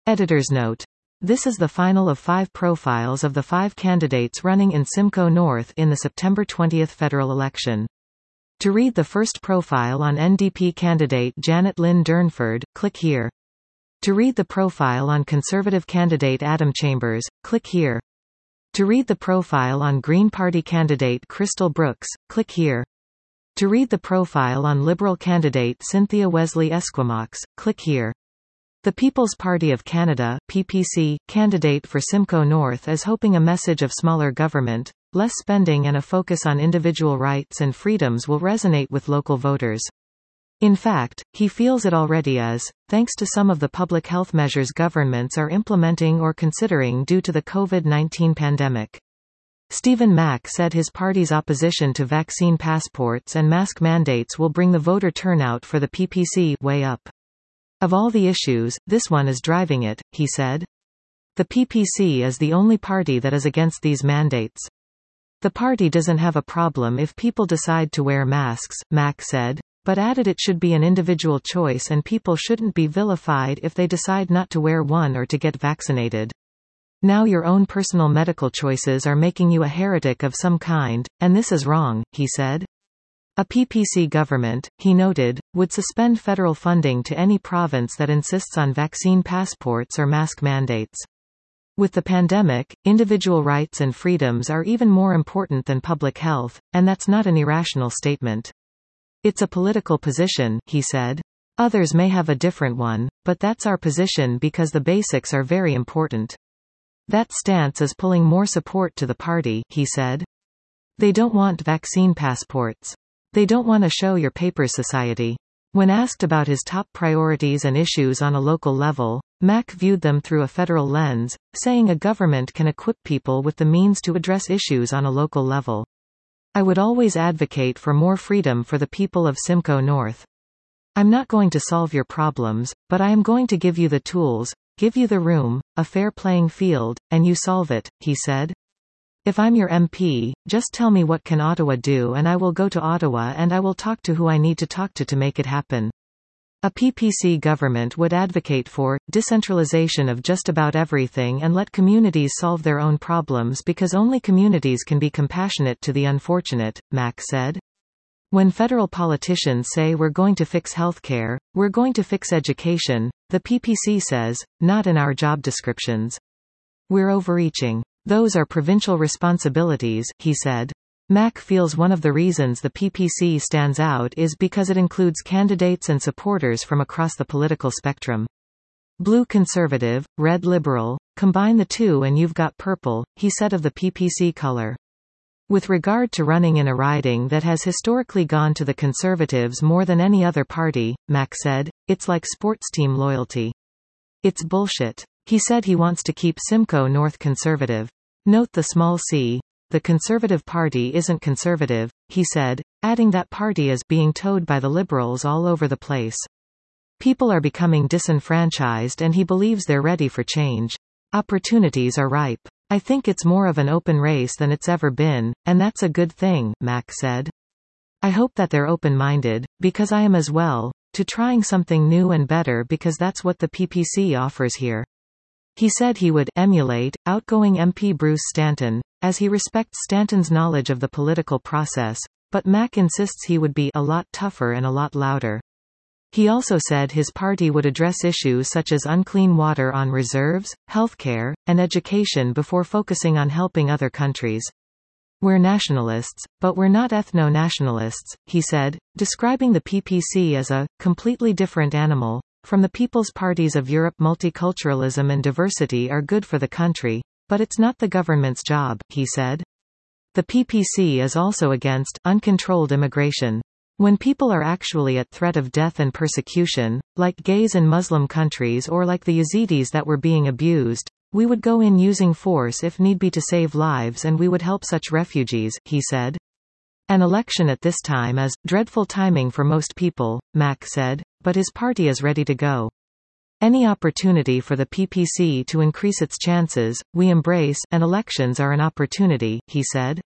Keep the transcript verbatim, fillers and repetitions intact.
Editor's note. This is the final of five profiles of the five candidates running in Simcoe North in the September twentieth federal election. To read the first profile on N D P candidate Janet Lynn Durnford, click here. To read the profile on Conservative candidate Adam Chambers, click here. To read the profile on Green Party candidate Crystal Brooks, click here. To read the profile on Liberal candidate Cynthia Wesley Esquimaux, click here. The People's Party of Canada (P P C) candidate for Simcoe North is hoping a message of smaller government, less spending and a focus on individual rights and freedoms will resonate with local voters. In fact, he feels it already is, thanks to some of the public health measures governments are implementing or considering due to the COVID nineteen pandemic. Stephen Mack said his party's opposition to vaccine passports and mask mandates will bring the voter turnout for the P P C way up. Of all the issues, this one is driving it, he said. The P P C is the only party that is against these mandates. The party doesn't have a problem if people decide to wear masks, Mack said, but added it should be an individual choice and people shouldn't be vilified if they decide not to wear one or to get vaccinated. Now your own personal medical choices are making you a heretic of some kind, and this is wrong, he said. A P P C government, he noted, would suspend federal funding to any province that insists on vaccine passports or mask mandates. With the pandemic, individual rights and freedoms are even more important than public health, and that's not an irrational statement. It's a political position, he said. Others may have a different one, but that's our position because the basics are very important. That stance is pulling more support to the party, he said. They don't want vaccine passports. They don't want to show your papers society. When asked about his top priorities and issues on a local level, Mack viewed them through a federal lens, saying a government can equip people with the means to address issues on a local level. I would always advocate for more freedom for the people of Simcoe North. I'm not going to solve your problems, but I am going to give you the tools, give you the room, a fair playing field, and you solve it, he said. If I'm your M P, just tell me what can Ottawa do and I will go to Ottawa and I will talk to who I need to talk to to make it happen. A P P C government would advocate for decentralization of just about everything and let communities solve their own problems because only communities can be compassionate to the unfortunate, Mack said. When federal politicians say we're going to fix healthcare, we're going to fix education, the P P C says, not in our job descriptions. We're overreaching. Those are provincial responsibilities, he said. Mack feels one of the reasons the P P C stands out is because it includes candidates and supporters from across the political spectrum. Blue conservative, red liberal, combine the two and you've got purple, he said of the P P C color. With regard to running in a riding that has historically gone to the Conservatives more than any other party, Mack said, it's like sports team loyalty. It's bullshit. He said he wants to keep Simcoe North conservative. Note the small c. The Conservative Party isn't conservative, he said, adding that party is being towed by the Liberals all over the place. People are becoming disenfranchised and he believes they're ready for change. Opportunities are ripe. I think it's more of an open race than it's ever been, and that's a good thing, Mack said. I hope that they're open-minded, because I am as well, to trying something new and better because that's what the P P C offers here. He said he would emulate outgoing M P Bruce Stanton, as he respects Stanton's knowledge of the political process, but Mack insists he would be a lot tougher and a lot louder. He also said his party would address issues such as unclean water on reserves, healthcare, and education before focusing on helping other countries. We're nationalists, but we're not ethno-nationalists, he said, describing the P P C as a completely different animal from the People's Parties of Europe. Multiculturalism and diversity are good for the country, but it's not the government's job, he said. The P P C is also against uncontrolled immigration. When people are actually at threat of death and persecution, like gays in Muslim countries or like the Yazidis that were being abused, we would go in using force if need be to save lives and we would help such refugees, he said. An election at this time is dreadful timing for most people, Mack said, but his party is ready to go. Any opportunity for the P P C to increase its chances, we embrace, and elections are an opportunity, he said.